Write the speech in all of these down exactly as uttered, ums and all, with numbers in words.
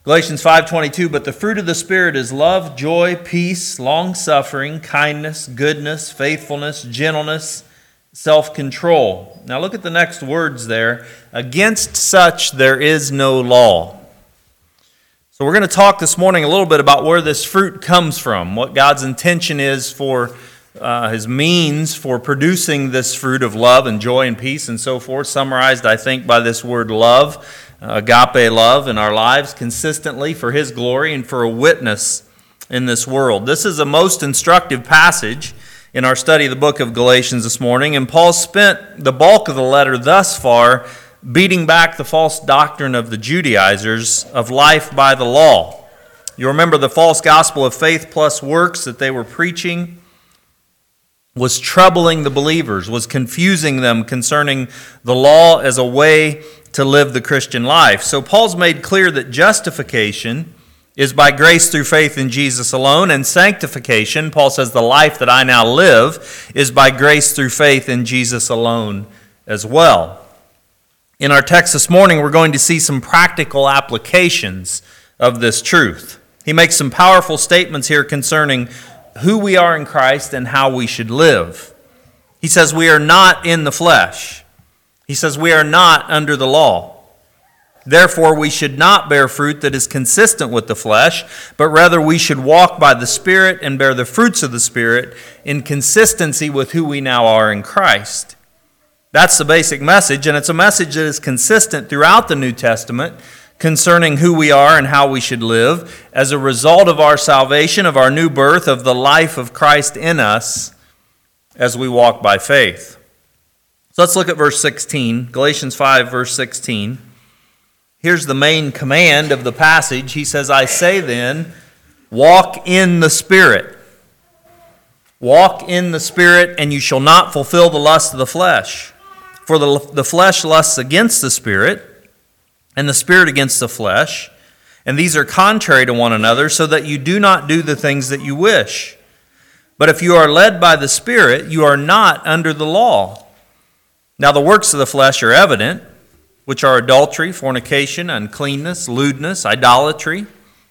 Galatians five twenty-two, but the fruit of the Spirit is love, joy, peace, long-suffering, kindness, goodness, faithfulness, gentleness, self-control. Now look at the next words there. Against such there is no law. So we're going to talk this morning a little bit about where this fruit comes from, what God's intention is for uh, His means for producing this fruit of love and joy and peace and so forth, summarized, I think, by this word love. Agape love in our lives consistently for His glory and for a witness in this world. This is a most instructive passage in our study of the book of Galatians this morning, and Paul spent the bulk of the letter thus far beating back the false doctrine of the Judaizers of life by the law. You remember the false gospel of faith plus works that they were preaching was troubling the believers, was confusing them concerning the law as a way to live the Christian life. So Paul's made clear that justification is by grace through faith in Jesus alone, and sanctification, Paul says, the life that I now live is by grace through faith in Jesus alone as well. In our text this morning, we're going to see some practical applications of this truth. He makes some powerful statements here concerning who we are in Christ and how we should live. He says we are not in the flesh. He says we are not under the law. Therefore, we should not bear fruit that is consistent with the flesh, but rather we should walk by the Spirit and bear the fruits of the Spirit in consistency with who we now are in Christ. That's the basic message, and it's a message that is consistent throughout the New Testament concerning who we are and how we should live as a result of our salvation, of our new birth, of the life of Christ in us as we walk by faith. So let's look at verse sixteen, Galatians five, verse sixteen. Here's the main command of the passage. He says, I say then, walk in the Spirit. Walk in the Spirit, and you shall not fulfill the lust of the flesh. For the, the flesh lusts against the Spirit, and the Spirit against the flesh, and these are contrary to one another, so that you do not do the things that you wish. But if you are led by the Spirit, you are not under the law. Now the works of the flesh are evident, which are adultery, fornication, uncleanness, lewdness, idolatry,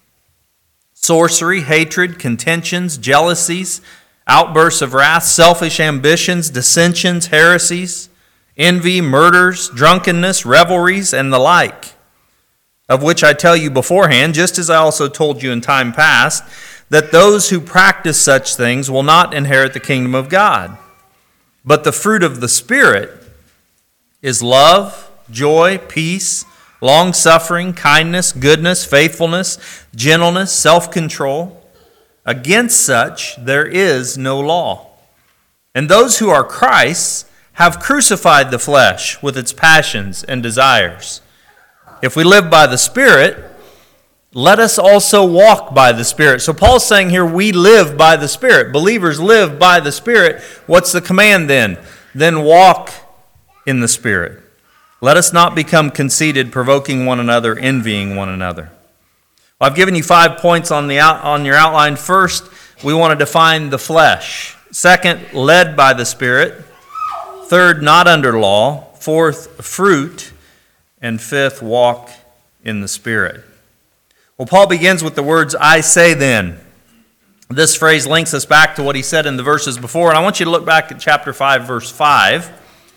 sorcery, hatred, contentions, jealousies, outbursts of wrath, selfish ambitions, dissensions, heresies, envy, murders, drunkenness, revelries, and the like, of which I tell you beforehand, just as I also told you in time past, that those who practice such things will not inherit the kingdom of God. But the fruit of the Spirit is love, joy, peace, long-suffering, kindness, goodness, faithfulness, gentleness, self-control. Against such there is no law. And those who are Christ's have crucified the flesh with its passions and desires. If we live by the Spirit, let us also walk by the Spirit. So Paul's saying here, we live by the Spirit. Believers live by the Spirit. What's the command then? Then walk in the Spirit. Let us not become conceited, provoking one another, envying one another. Well, I've given you five points on the out, on your outline. First, we want to define the flesh. Second, led by the Spirit. Third, not under law. Fourth, fruit. And fifth, walk in the Spirit. Well, Paul begins with the words, I say then. This phrase links us back to what he said in the verses before, and I want you to look back at chapter five, verse five.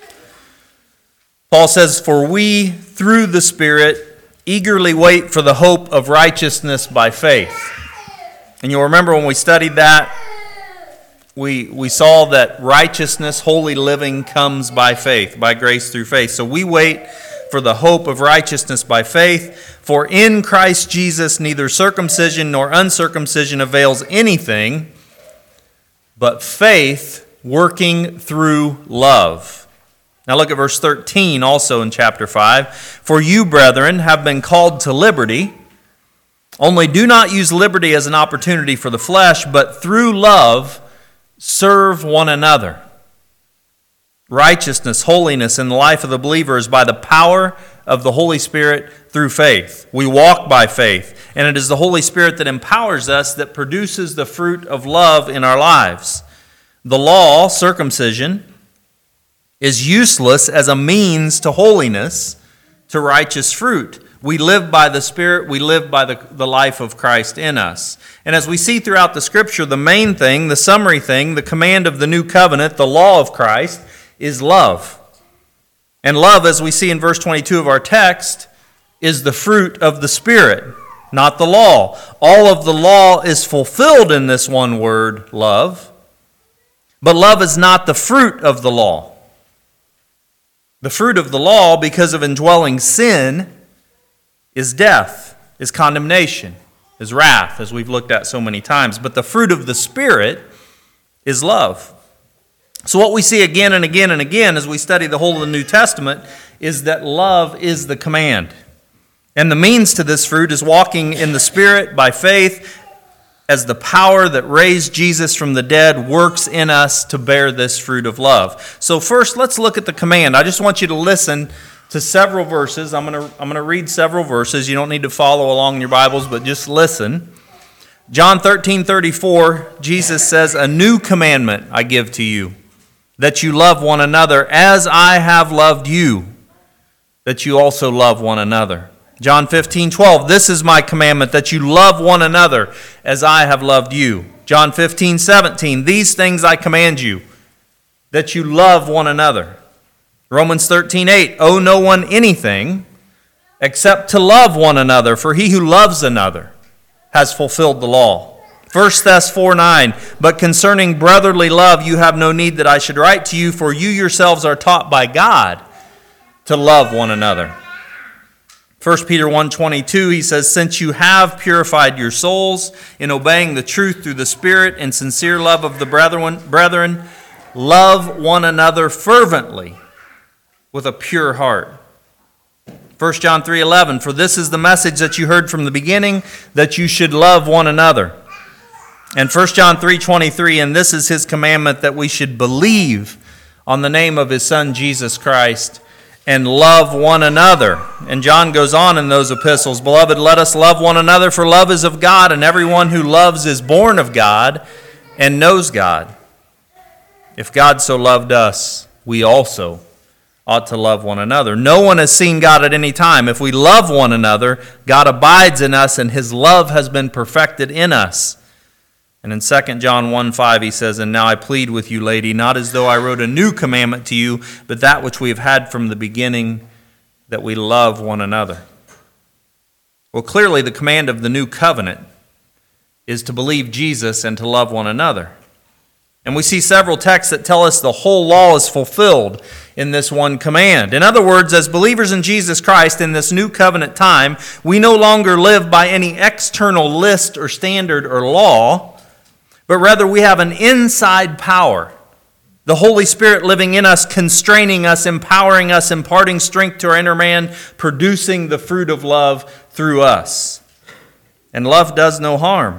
Paul says, for we, through the Spirit, eagerly wait for the hope of righteousness by faith. And you'll remember when we studied that, we, we saw that righteousness, holy living, comes by faith, by grace through faith. So we wait for the hope of righteousness by faith. For in Christ Jesus neither circumcision nor uncircumcision avails anything, but faith working through love. Now look at verse thirteen also in chapter five. For you, brethren, have been called to liberty. Only do not use liberty as an opportunity for the flesh, but through love serve one another. Righteousness, holiness in the life of the believer is by the power of the Holy Spirit through faith. We walk by faith, and it is the Holy Spirit that empowers us, that produces the fruit of love in our lives. The law, circumcision, is useless as a means to holiness, to righteous fruit. We live by the Spirit. We live by the, the life of Christ in us. And as we see throughout the Scripture, the main thing, the summary thing, the command of the new covenant, the law of Christ, is love. And love, as we see in verse twenty-two of our text, is the fruit of the Spirit, not the law. All of the law is fulfilled in this one word, love. But love is not the fruit of the law. The fruit of the law, because of indwelling sin, is death, is condemnation, is wrath, as we've looked at so many times. But the fruit of the Spirit is love. So what we see again and again and again as we study the whole of the New Testament is that love is the command. And the means to this fruit is walking in the Spirit by faith as the power that raised Jesus from the dead works in us to bear this fruit of love. So first, let's look at the command. I just want you to listen to several verses. I'm going to I'm going to read several verses. You don't need to follow along in your Bibles, but just listen. John thirteen thirty-four, Jesus says, "A new commandment I give to you, that you love one another as I have loved you, that you also love one another." John fifteen twelve, "This is my commandment, that you love one another as I have loved you." John fifteen seventeen, "These things I command you, that you love one another." Romans thirteen eight, "Owe no one anything except to love one another, for he who loves another has fulfilled the law." First Thess four nine, "But concerning brotherly love you have no need that I should write to you, for you yourselves are taught by God to love one another." First Peter one twenty-two, he says, "Since you have purified your souls in obeying the truth through the Spirit and sincere love of the brethren, brethren, love one another fervently with a pure heart." First John three eleven, "For this is the message that you heard from the beginning, that you should love one another." And First John three twenty-three, "And this is his commandment, that we should believe on the name of his Son Jesus Christ and love one another." And John goes on in those epistles, "Beloved, let us love one another, for love is of God, and everyone who loves is born of God and knows God. If God so loved us, we also ought to love one another. No one has seen God at any time. If we love one another, God abides in us, and his love has been perfected in us." And in Second John one five, he says, "And now I plead with you, lady, not as though I wrote a new commandment to you, but that which we have had from the beginning, that we love one another." Well, clearly the command of the new covenant is to believe Jesus and to love one another. And we see several texts that tell us the whole law is fulfilled in this one command. In other words, as believers in Jesus Christ in this new covenant time, we no longer live by any external list or standard or law, but rather we have an inside power, the Holy Spirit living in us, constraining us, empowering us, imparting strength to our inner man, producing the fruit of love through us. And love does no harm.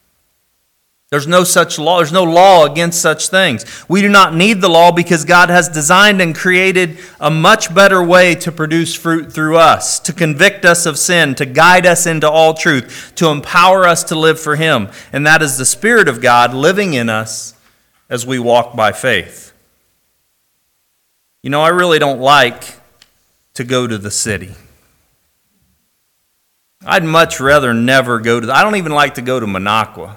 There's no such law. There's no law against such things. We do not need the law because God has designed and created a much better way to produce fruit through us, to convict us of sin, to guide us into all truth, to empower us to live for him. And that is the Spirit of God living in us as we walk by faith. You know, I really don't like to go to the city. I'd much rather never go to the, I don't even like to go to Minocqua.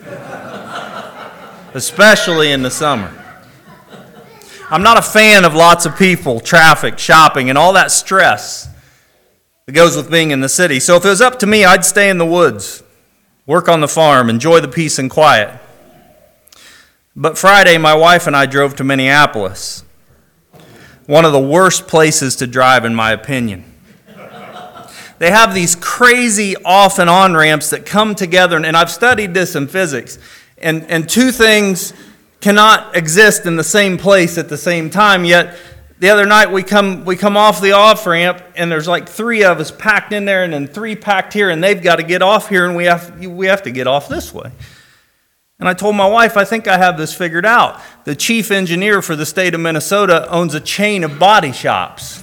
Especially in the summer. I'm not a fan of lots of people, traffic, shopping, and all that stress that goes with being in the city. So if it was up to me, I'd stay in the woods, work on the farm, enjoy the peace and quiet. But Friday, my wife and I drove to Minneapolis, one of the worst places to drive, in my opinion. They have these crazy off and on ramps that come together, and I've studied this in physics. And, and two things cannot exist in the same place at the same time. Yet the other night we come we come off the off ramp, and there's like three of us packed in there, and then three packed here, and they've got to get off here, and we have we have to get off this way. And I told my wife, I think I have this figured out. The chief engineer for the state of Minnesota owns a chain of body shops.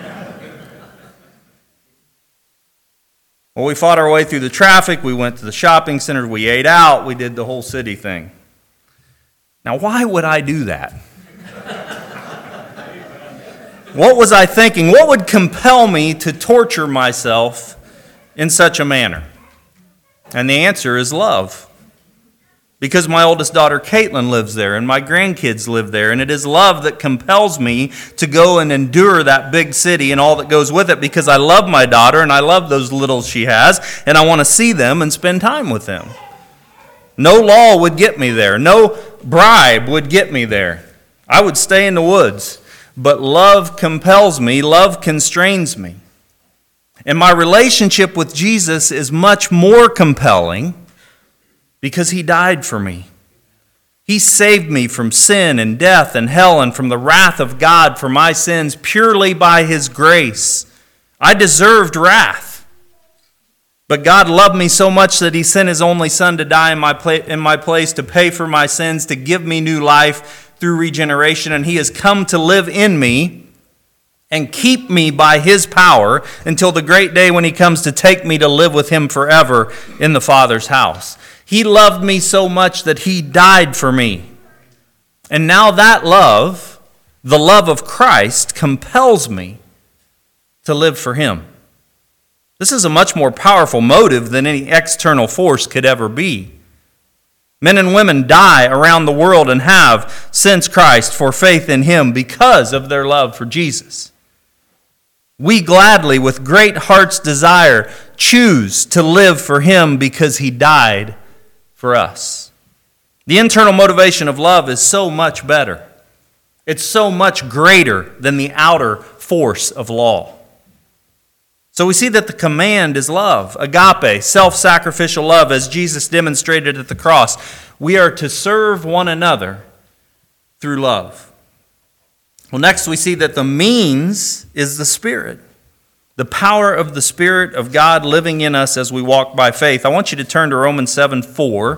Well, we fought our way through the traffic, we went to the shopping center, we ate out, we did the whole city thing. Now, why would I do that? What was I thinking? What would compel me to torture myself in such a manner? And the answer is love. Because my oldest daughter, Caitlin, lives there, and my grandkids live there, and it is love that compels me to go and endure that big city and all that goes with it, because I love my daughter, and I love those littles she has, and I want to see them and spend time with them. No law would get me there. No bribe would get me there. I would stay in the woods. But love compels me. Love constrains me. And my relationship with Jesus is much more compelling because he died for me. He saved me from sin and death and hell and from the wrath of God for my sins purely by his grace. I deserved wrath. But God loved me so much that he sent his only son to die in my, pla- in my place to pay for my sins, to give me new life through regeneration. And he has come to live in me and keep me by his power until the great day when he comes to take me to live with him forever in the Father's house. He loved me so much that he died for me. And now that love, the love of Christ, compels me to live for him. This is a much more powerful motive than any external force could ever be. Men and women die around the world and have since Christ for faith in him because of their love for Jesus. We gladly, with great heart's desire, choose to live for him because he died for us. The internal motivation of love is so much better. It's so much greater than the outer force of law. So we see that the command is love, agape, self-sacrificial love, as Jesus demonstrated at the cross. We are to serve one another through love. Well, next we see that the means is the Spirit, the power of the Spirit of God living in us as we walk by faith. I want you to turn to Romans seven four.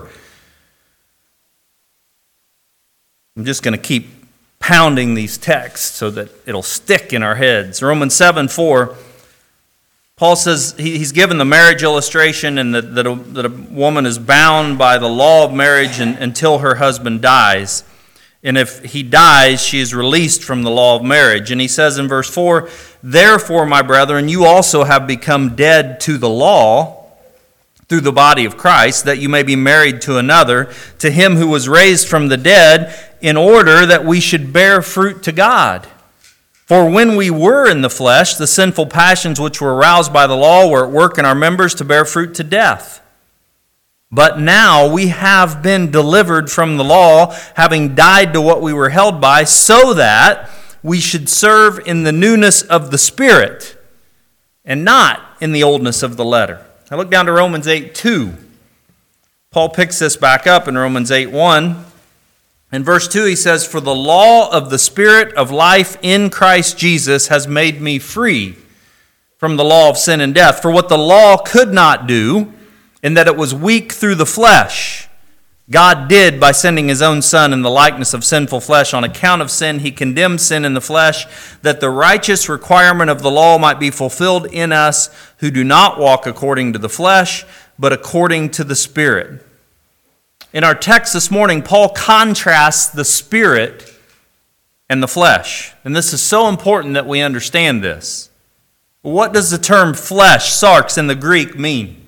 I'm just going to keep pounding these texts so that it'll stick in our heads. Romans seven four. Paul says he's given the marriage illustration and that, that, a, that a woman is bound by the law of marriage and, until her husband dies. And if he dies, she is released from the law of marriage. And he says in verse four, therefore, my brethren, you also have become dead to the law through the body of Christ, that you may be married to another, to him who was raised from the dead, in order that we should bear fruit to God. For when we were in the flesh, the sinful passions which were aroused by the law were at work in our members to bear fruit to death. But now we have been delivered from the law, having died to what we were held by, so that we should serve in the newness of the Spirit, and not in the oldness of the letter. Now look down to Romans eight two. Paul picks this back up in Romans eight one. In verse two, he says, for the law of the Spirit of life in Christ Jesus has made me free from the law of sin and death. For what the law could not do, in that it was weak through the flesh, God did by sending his own Son in the likeness of sinful flesh. On account of sin, he condemned sin in the flesh, that the righteous requirement of the law might be fulfilled in us who do not walk according to the flesh, but according to the Spirit. In our text this morning, Paul contrasts the Spirit and the flesh. And this is so important that we understand this. What does the term flesh, sarx, in the Greek mean?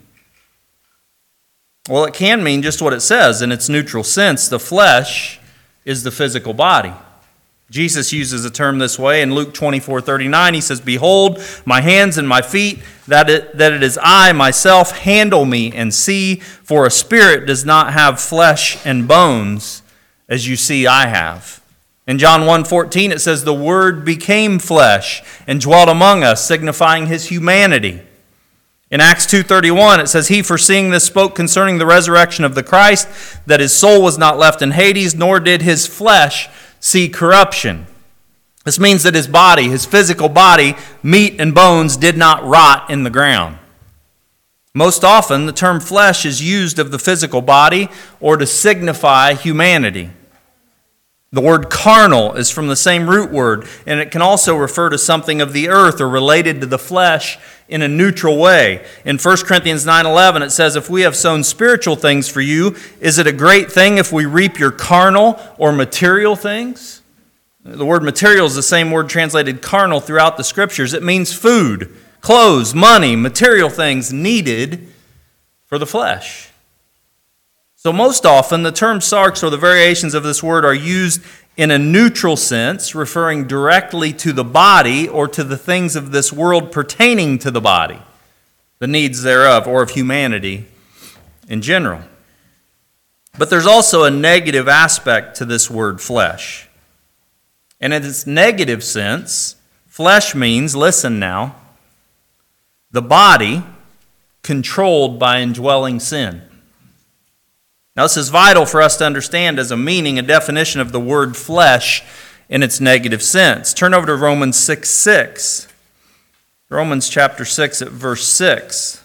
Well, it can mean just what it says in its neutral sense. The flesh is the physical body. Jesus uses a term this way in Luke twenty-four thirty-nine. He says, behold, my hands and my feet, that it, that it is I myself, handle me and see, for a spirit does not have flesh and bones, as you see I have. In John one fourteen, it says, the Word became flesh and dwelt among us, signifying his humanity. In Acts two thirty-one, it says, he foreseeing this spoke concerning the resurrection of the Christ, that his soul was not left in Hades, nor did his flesh see corruption. This means that his body, his physical body, meat and bones, did not rot in the ground. Most often, the term flesh is used of the physical body or to signify humanity. The word carnal is from the same root word, and it can also refer to something of the earth or related to the flesh in a neutral way. In First Corinthians nine eleven, it says, if we have sown spiritual things for you, is it a great thing if we reap your carnal or material things? The word material is the same word translated carnal throughout the Scriptures. It means food, clothes, money, material things needed for the flesh. So most often, the term sarx, or the variations of this word, are used in a neutral sense, referring directly to the body or to the things of this world pertaining to the body, the needs thereof, or of humanity in general. But there's also a negative aspect to this word flesh. And in its negative sense, flesh means, listen now, the body controlled by indwelling sin. Now, this is vital for us to understand as a meaning, a definition of the word flesh in its negative sense. Turn over to Romans six six. Romans chapter six at verse six.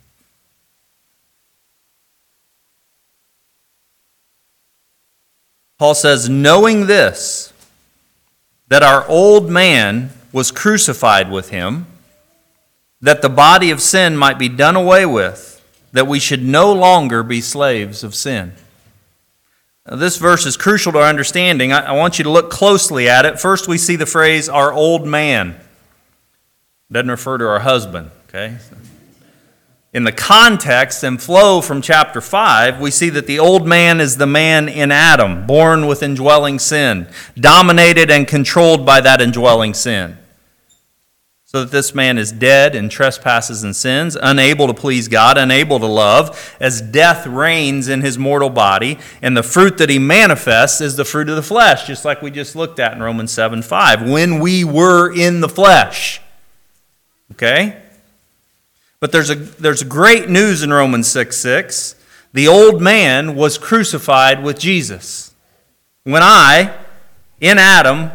Paul says, knowing this, that our old man was crucified with him, that the body of sin might be done away with, that we should no longer be slaves of sin. Now, this verse is crucial to our understanding. I, I want you to look closely at it. First, we see the phrase, our old man. It doesn't refer to our husband, okay? In the context and flow from chapter five, we see that the old man is the man in Adam, born with indwelling sin, dominated and controlled by that indwelling sin. So that this man is dead in trespasses and sins, unable to please God, unable to love, as death reigns in his mortal body, and the fruit that he manifests is the fruit of the flesh, just like we just looked at in Romans seven five, when we were in the flesh. Okay? But there's a there's great news in Romans six six. The old man was crucified with Jesus. When I, in Adam,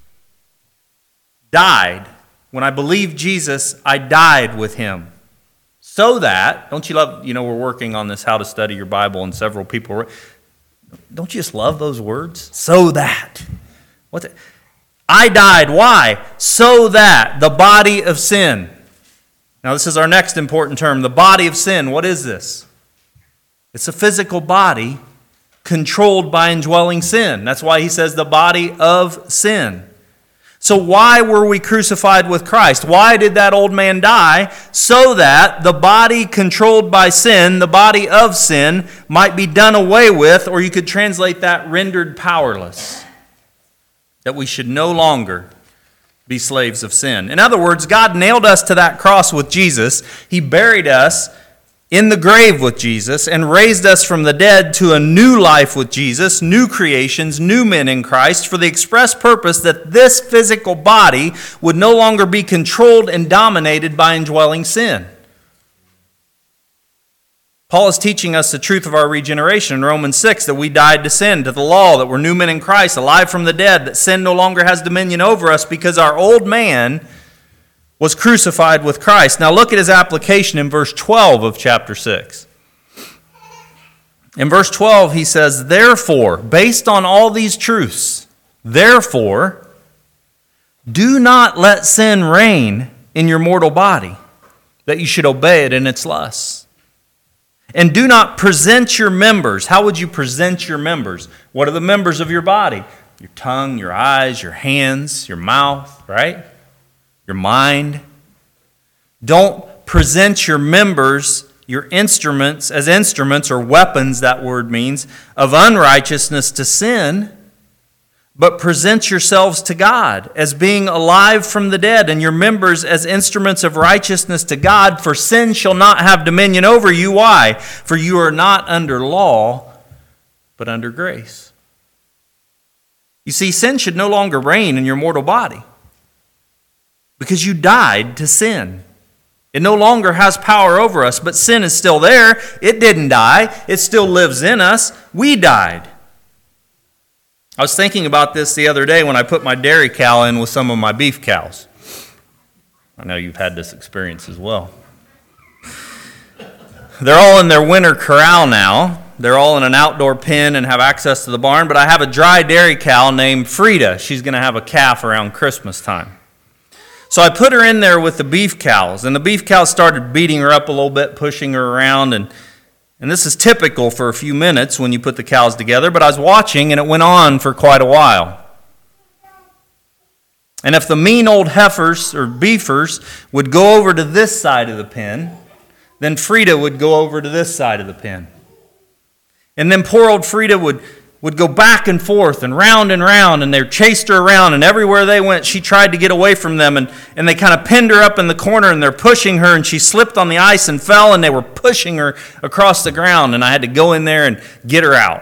died, when I believed Jesus, I died with him. So that, don't you love, you know, we're working on this, how to study your Bible, and several people, don't you just love those words? So that. What's it? I died, why? So that the body of sin. Now this is our next important term, the body of sin. What is this? It's a physical body controlled by indwelling sin. That's why he says the body of sin. So why were we crucified with Christ? Why did that old man die? So that the body controlled by sin, the body of sin, might be done away with, or you could translate that rendered powerless. That we should no longer be slaves of sin. In other words, God nailed us to that cross with Jesus. He buried us in the grave with Jesus and raised us from the dead to a new life with Jesus, new creations, new men in Christ, for the express purpose that this physical body would no longer be controlled and dominated by indwelling sin. Paul is teaching us the truth of our regeneration in Romans six, that we died to sin, to the law, that we're new men in Christ, alive from the dead, that sin no longer has dominion over us because our old man was crucified with Christ. Now look at his application in verse twelve of chapter six. In verse twelve he says, therefore, based on all these truths, therefore, do not let sin reign in your mortal body, that you should obey it in its lusts. And do not present your members. How would you present your members? What are the members of your body? Your tongue, your eyes, your hands, your mouth, right? Your mind. Don't present your members, your instruments, as instruments or weapons, that word means, of unrighteousness to sin, but present yourselves to God as being alive from the dead, and your members as instruments of righteousness to God, for sin shall not have dominion over you. Why? For you are not under law, but under grace. You see, sin should no longer reign in your mortal body because you died to sin. It no longer has power over us, but sin is still there. It didn't die. It still lives in us. We died. I was thinking about this the other day when I put my dairy cow in with some of my beef cows. I know you've had this experience as well. They're all in their winter corral now. They're all in an outdoor pen and have access to the barn, but I have a dry dairy cow named Frida. She's going to have a calf around Christmas time. So I put her in there with the beef cows, and the beef cows started beating her up a little bit, pushing her around, and And this is typical for a few minutes when you put the cows together, but I was watching and it went on for quite a while. And if the mean old heifers or beefers would go over to this side of the pen, then Frida would go over to this side of the pen. And then poor old Frida would, would go back and forth and round and round, and they chased her around, and everywhere they went, she tried to get away from them, and, and they kind of pinned her up in the corner, and they're pushing her, and she slipped on the ice and fell, and they were pushing her across the ground, and I had to go in there and get her out.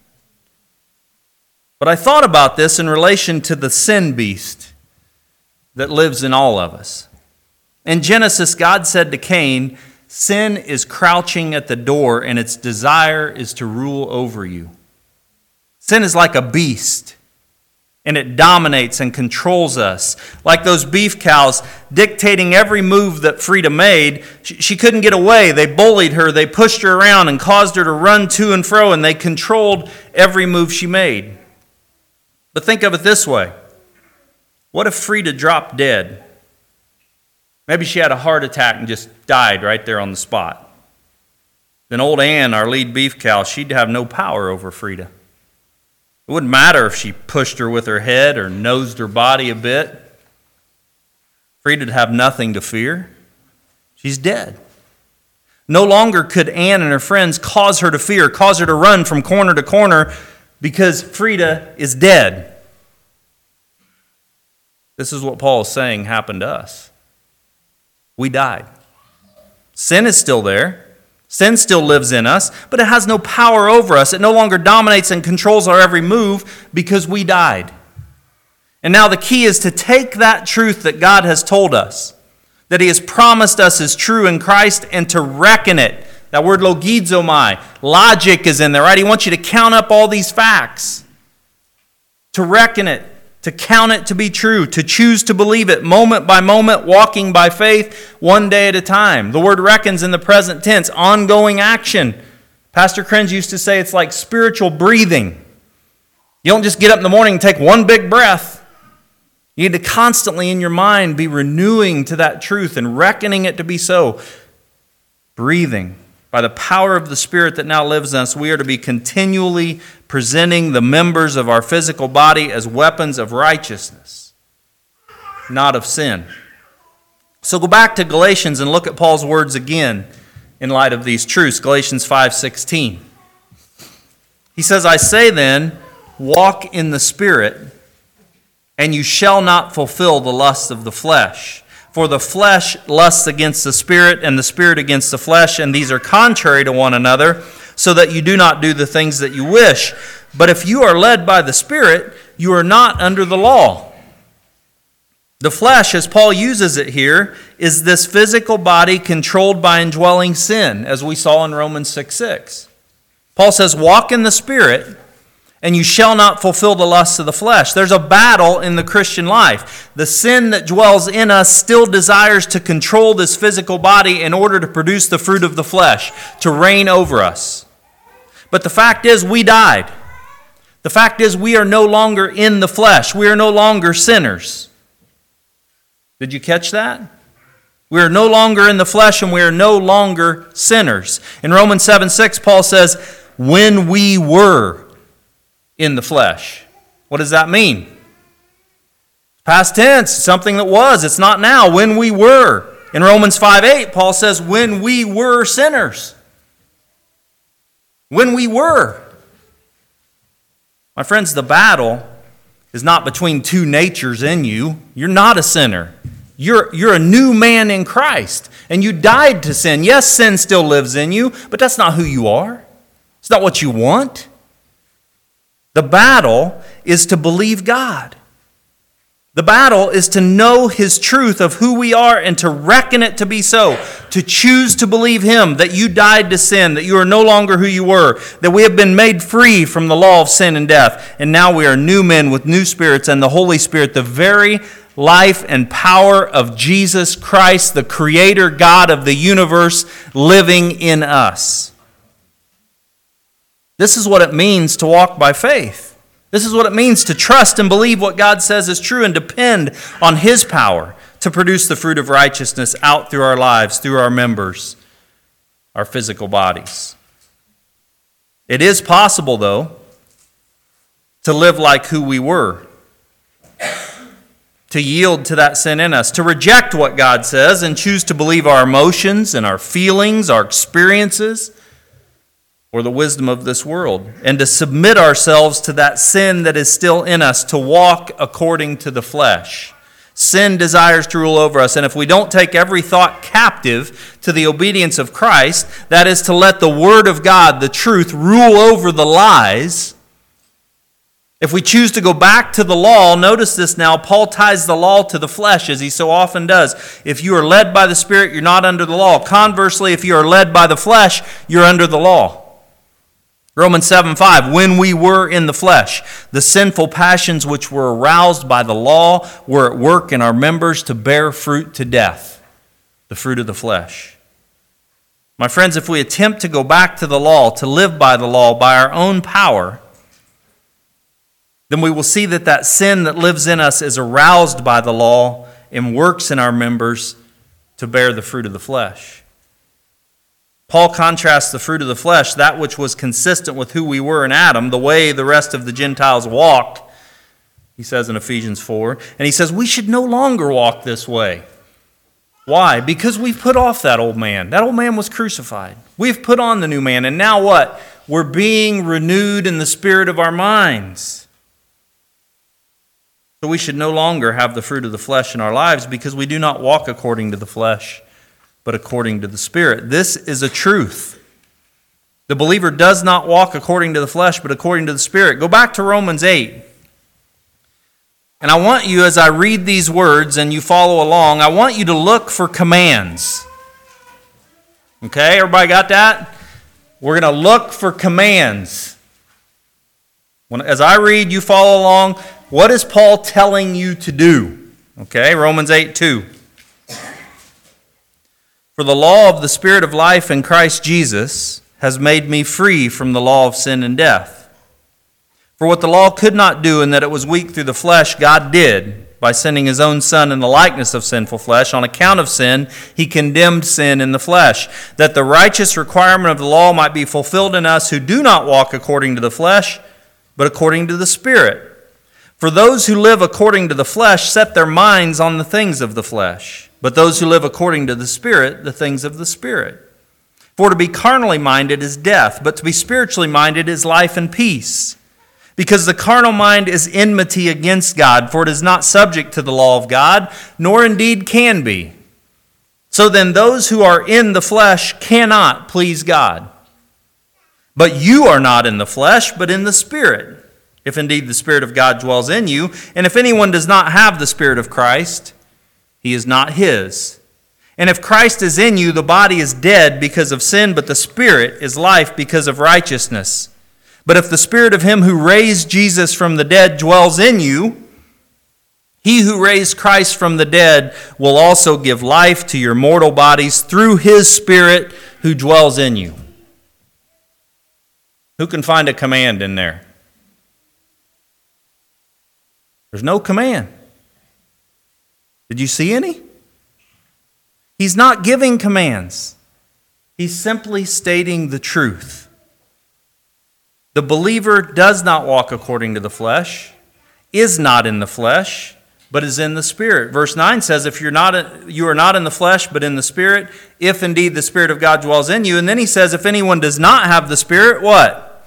But I thought about this in relation to the sin beast that lives in all of us. In Genesis, God said to Cain, "Sin is crouching at the door, and its desire is to rule over you." Sin is like a beast, and it dominates and controls us. Like those beef cows dictating every move that Frida made, she, she couldn't get away. They bullied her, they pushed her around and caused her to run to and fro, and they controlled every move she made. But think of it this way. What if Frida dropped dead? Maybe she had a heart attack and just died right there on the spot. Then old Ann, our lead beef cow, she'd have no power over Frida. It wouldn't matter if she pushed her with her head or nosed her body a bit. Frida'd have nothing to fear. She's dead. No longer could Ann and her friends cause her to fear, cause her to run from corner to corner, because Frida is dead. This is what Paul is saying happened to us. We died. Sin is still there. Sin still lives in us, but it has no power over us. It no longer dominates and controls our every move because we died. And now the key is to take that truth that God has told us, that He has promised us is true in Christ, and to reckon it. That word logizomai, logic is in there, right? He wants you to count up all these facts, to reckon it, to count it to be true, to choose to believe it moment by moment, walking by faith, one day at a time. The word reckons in the present tense, ongoing action. Pastor Krenz used to say it's like spiritual breathing. You don't just get up in the morning and take one big breath. You need to constantly in your mind be renewing to that truth and reckoning it to be so. Breathing. By the power of the Spirit that now lives in us, we are to be continually presenting the members of our physical body as weapons of righteousness, not of sin. So go back to Galatians and look at Paul's words again in light of these truths. Galatians five sixteen. He says, "I say then, walk in the Spirit, and you shall not fulfill the lusts of the flesh. For the flesh lusts against the Spirit, and the Spirit against the flesh, and these are contrary to one another, so that you do not do the things that you wish. But if you are led by the Spirit, you are not under the law." The flesh, as Paul uses it here, is this physical body controlled by indwelling sin, as we saw in Romans six six. Paul says, walk in the Spirit, and you shall not fulfill the lusts of the flesh. There's a battle in the Christian life. The sin that dwells in us still desires to control this physical body in order to produce the fruit of the flesh, to reign over us. But the fact is, we died. The fact is, we are no longer in the flesh. We are no longer sinners. Did you catch that? We are no longer in the flesh, and we are no longer sinners. In Romans seven six, Paul says, when we were in the flesh. What does that mean? Past tense, something that was. It's not now. When we were. In Romans five eight, Paul says, when we were sinners. When we were. My friends, the battle is not between two natures in you. You're not a sinner. You're, you're a new man in Christ. And you died to sin. Yes, sin still lives in you, but that's not who you are. It's not what you want. The battle is to believe God. The battle is to know His truth of who we are and to reckon it to be so. To choose to believe Him, that you died to sin, that you are no longer who you were, that we have been made free from the law of sin and death, and now we are new men with new spirits and the Holy Spirit, the very life and power of Jesus Christ, the Creator God of the universe, living in us. This is what it means to walk by faith. This is what it means to trust and believe what God says is true and depend on His power to produce the fruit of righteousness out through our lives, through our members, our physical bodies. It is possible, though, to live like who we were, to yield to that sin in us, to reject what God says and choose to believe our emotions and our feelings, our experiences, or the wisdom of this world, and to submit ourselves to that sin that is still in us, to walk according to the flesh. Sin desires to rule over us, and if we don't take every thought captive to the obedience of Christ, that is to let the Word of God, the truth, rule over the lies. If we choose to go back to the law, notice this now, Paul ties the law to the flesh as he so often does. If you are led by the Spirit, you're not under the law. Conversely, if you are led by the flesh, you're under the law. Romans seven five, when we were in the flesh, the sinful passions which were aroused by the law were at work in our members to bear fruit to death, the fruit of the flesh. My friends, if we attempt to go back to the law, to live by the law, by our own power, then we will see that that sin that lives in us is aroused by the law and works in our members to bear the fruit of the flesh. Paul contrasts the fruit of the flesh, that which was consistent with who we were in Adam, the way the rest of the Gentiles walked, he says in Ephesians four, and he says we should no longer walk this way. Why? Because we've put off that old man. That old man was crucified. We've put on the new man, and now what? We're being renewed in the spirit of our minds. So we should no longer have the fruit of the flesh in our lives because we do not walk according to the flesh, but according to the Spirit. This is a truth. The believer does not walk according to the flesh, but according to the Spirit. Go back to Romans eight. And I want you, as I read these words and you follow along, I want you to look for commands. Okay, everybody got that? We're going to look for commands. When, as I read, you follow along. What is Paul telling you to do? Okay, Romans eight two. For the law of the Spirit of life in Christ Jesus has made me free from the law of sin and death. For what the law could not do, in that it was weak through the flesh, God did, by sending his own Son in the likeness of sinful flesh. On account of sin, he condemned sin in the flesh, that the righteous requirement of the law might be fulfilled in us who do not walk according to the flesh, but according to the Spirit. For those who live according to the flesh set their minds on the things of the flesh, but those who live according to the Spirit, the things of the Spirit. For to be carnally minded is death, but to be spiritually minded is life and peace. Because the carnal mind is enmity against God, for it is not subject to the law of God, nor indeed can be. So then those who are in the flesh cannot please God. But you are not in the flesh, but in the Spirit, if indeed the Spirit of God dwells in you. And if anyone does not have the Spirit of Christ, he is not his. And if Christ is in you, the body is dead because of sin, but the Spirit is life because of righteousness. But if the Spirit of him who raised Jesus from the dead dwells in you, he who raised Christ from the dead will also give life to your mortal bodies through his Spirit who dwells in you. Who can find a command in there? There's no command. Did you see any? He's not giving commands. He's simply stating the truth. The believer does not walk according to the flesh, is not in the flesh, but is in the Spirit. Verse nine says, if you're not, you are not in the flesh, but in the Spirit, if indeed the Spirit of God dwells in you. And then he says, if anyone does not have the Spirit, what?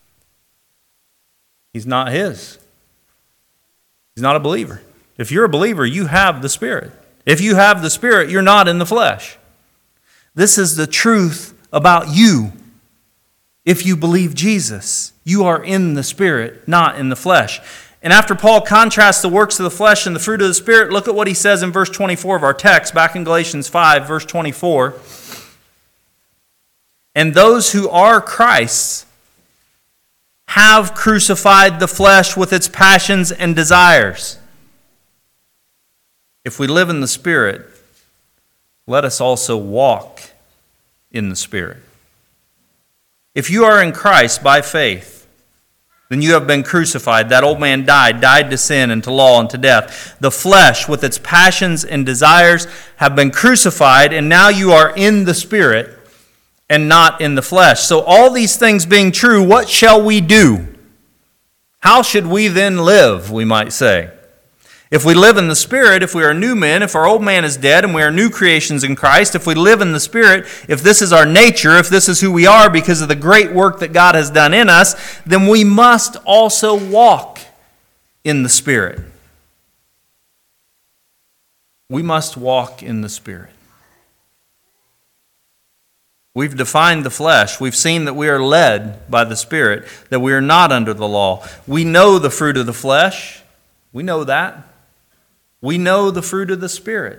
He's not his. He's not a believer. If you're a believer, you have the Spirit. If you have the Spirit, you're not in the flesh. This is the truth about you. If you believe Jesus, you are in the Spirit, not in the flesh. And after Paul contrasts the works of the flesh and the fruit of the Spirit, look at what he says in verse twenty-four of our text, back in Galatians five, verse twenty-four. And those who are Christ's have crucified the flesh with its passions and desires. If we live in the Spirit, let us also walk in the Spirit. If you are in Christ by faith, then you have been crucified. That old man died, died to sin and to law and to death. The flesh with its passions and desires have been crucified, and now you are in the Spirit and not in the flesh. So all these things being true, what shall we do? How should we then live, we might say? If we live in the Spirit, if we are new men, if our old man is dead and we are new creations in Christ, if we live in the Spirit, if this is our nature, if this is who we are because of the great work that God has done in us, then we must also walk in the Spirit. We must walk in the Spirit. We've defined the flesh. We've seen that we are led by the Spirit, that we are not under the law. We know the fruit of the flesh. We know that. We know the fruit of the Spirit.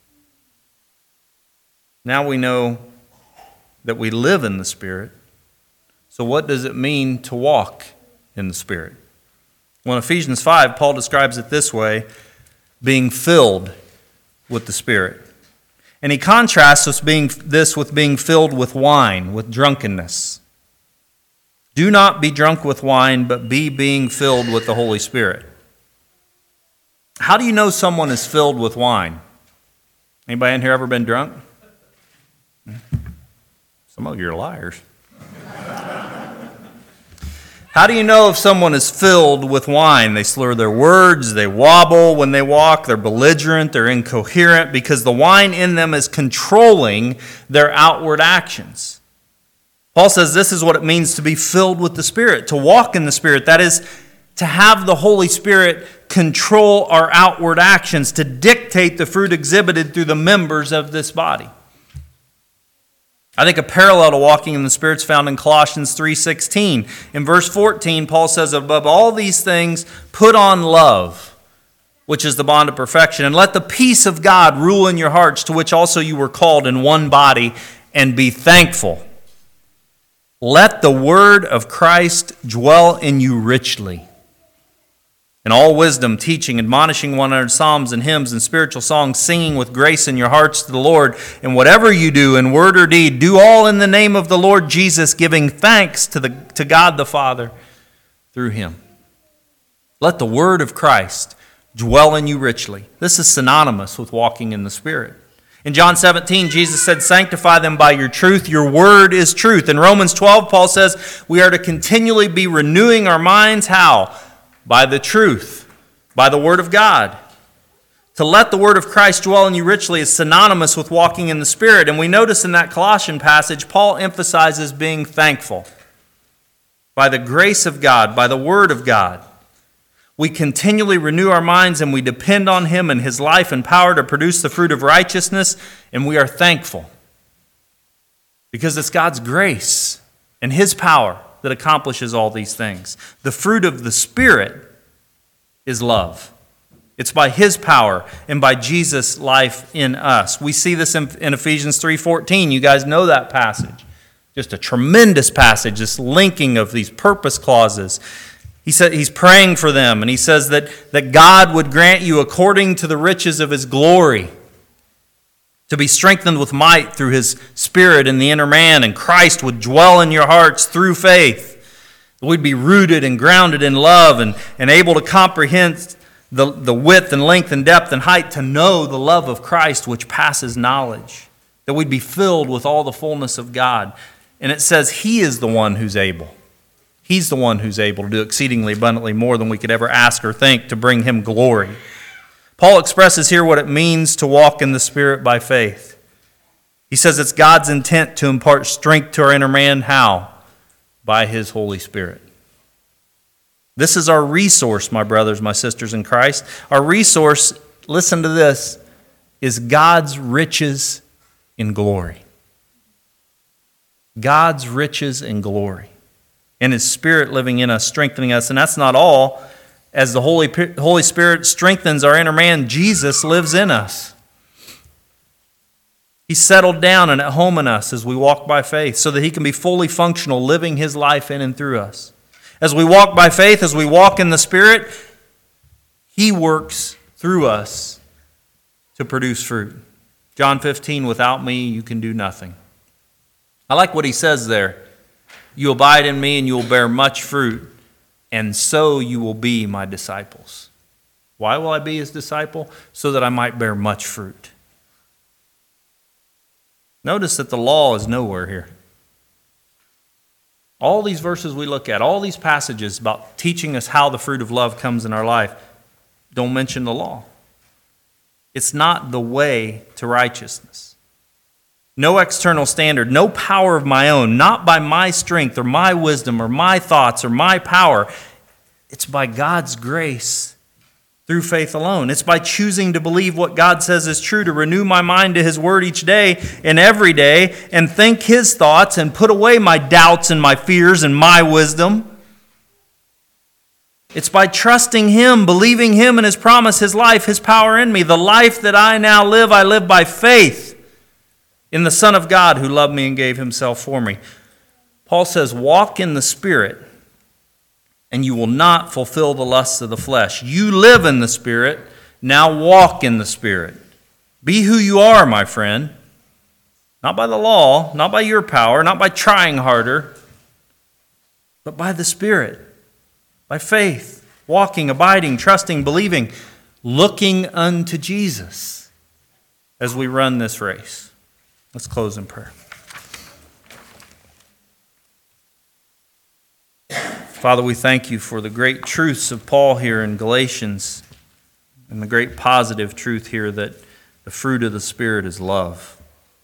Now we know that we live in the Spirit. So what does it mean to walk in the Spirit? Well, in Ephesians five, Paul describes it this way, being filled with the Spirit. And he contrasts this, being, this with being filled with wine, with drunkenness. Do not be drunk with wine, but be being filled with the Holy Spirit. How do you know someone is filled with wine? Anybody in here ever been drunk? Some of you are liars. How do you know if someone is filled with wine? They slur their words, they wobble when they walk, they're belligerent, they're incoherent, because the wine in them is controlling their outward actions. Paul says this is what it means to be filled with the Spirit, to walk in the Spirit. That is, to have the Holy Spirit control our outward actions, to dictate the fruit exhibited through the members of this body. I think a parallel to walking in the Spirit is found in Colossians three sixteen. In verse fourteen, Paul says, above all these things, put on love, which is the bond of perfection, and let the peace of God rule in your hearts, to which also you were called in one body, and be thankful. Let the word of Christ dwell in you richly, in all wisdom, teaching, admonishing one another, psalms and hymns and spiritual songs, singing with grace in your hearts to the Lord. And whatever you do, in word or deed, do all in the name of the Lord Jesus, giving thanks to, the, to God the Father through him. Let the word of Christ dwell in you richly. This is synonymous with walking in the Spirit. In John seventeen, Jesus said, sanctify them by your truth. Your word is truth. In Romans twelve, Paul says we are to continually be renewing our minds. How? By the truth, by the Word of God. To let the Word of Christ dwell in you richly is synonymous with walking in the Spirit. And we notice in that Colossian passage, Paul emphasizes being thankful. By the grace of God, by the Word of God, we continually renew our minds and we depend on Him and His life and power to produce the fruit of righteousness, and we are thankful. Because it's God's grace and His power that accomplishes all these things. The fruit of the Spirit is love. It's by His power and by Jesus' life in us. We see this in, in Ephesians three fourteen. You guys know that passage. Just a tremendous passage, this linking of these purpose clauses. He said he's praying for them, and he says that, that God would grant you according to the riches of His glory, to be strengthened with might through His Spirit in the inner man, and Christ would dwell in your hearts through faith. We'd be rooted and grounded in love and, and able to comprehend the, the width and length and depth and height, to know the love of Christ which passes knowledge. That we'd be filled with all the fullness of God. And it says He is the one who's able. He's the one who's able to do exceedingly abundantly more than we could ever ask or think, to bring Him glory. Paul expresses here what it means to walk in the Spirit by faith. He says it's God's intent to impart strength to our inner man. How? By His Holy Spirit. This is our resource, my brothers, my sisters in Christ. Our resource, listen to this, is God's riches in glory. God's riches in glory. And His Spirit living in us, strengthening us. And that's not all. As the Holy, Holy Spirit strengthens our inner man, Jesus lives in us. He's settled down and at home in us as we walk by faith, so that He can be fully functional, living His life in and through us. As we walk by faith, as we walk in the Spirit, He works through us to produce fruit. John fifteen, without me you can do nothing. I like what he says there. You abide in me and you will bear much fruit, and so you will be my disciples. Why will I be His disciple? So that I might bear much fruit. Notice that the law is nowhere here. All these verses we look at, all these passages about teaching us how the fruit of love comes in our life, don't mention the law. It's not the way to righteousness. No external standard, no power of my own, not by my strength or my wisdom or my thoughts or my power. It's by God's grace through faith alone. It's by choosing to believe what God says is true, to renew my mind to His Word each day and every day, and think His thoughts and put away my doubts and my fears and my wisdom. It's by trusting Him, believing Him and His promise, His life, His power in me. The life that I now live, I live by faith in the Son of God who loved me and gave Himself for me. Paul says, walk in the Spirit, and you will not fulfill the lusts of the flesh. You live in the Spirit, now walk in the Spirit. Be who you are, my friend. Not by the law, not by your power, not by trying harder, but by the Spirit. By faith, walking, abiding, trusting, believing, looking unto Jesus as we run this race. Let's close in prayer. Father, we thank you for the great truths of Paul here in Galatians and the great positive truth here that the fruit of the Spirit is love.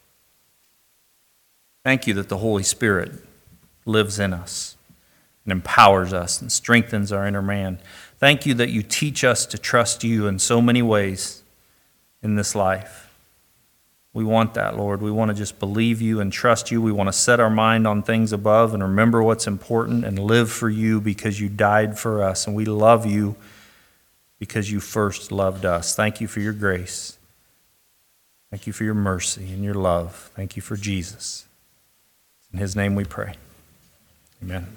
Thank you that the Holy Spirit lives in us and empowers us and strengthens our inner man. Thank you that you teach us to trust you in so many ways in this life. We want that, Lord. We want to just believe you and trust you. We want to set our mind on things above and remember what's important and live for you because you died for us. And we love you because you first loved us. Thank you for your grace. Thank you for your mercy and your love. Thank you for Jesus. In His name we pray. Amen.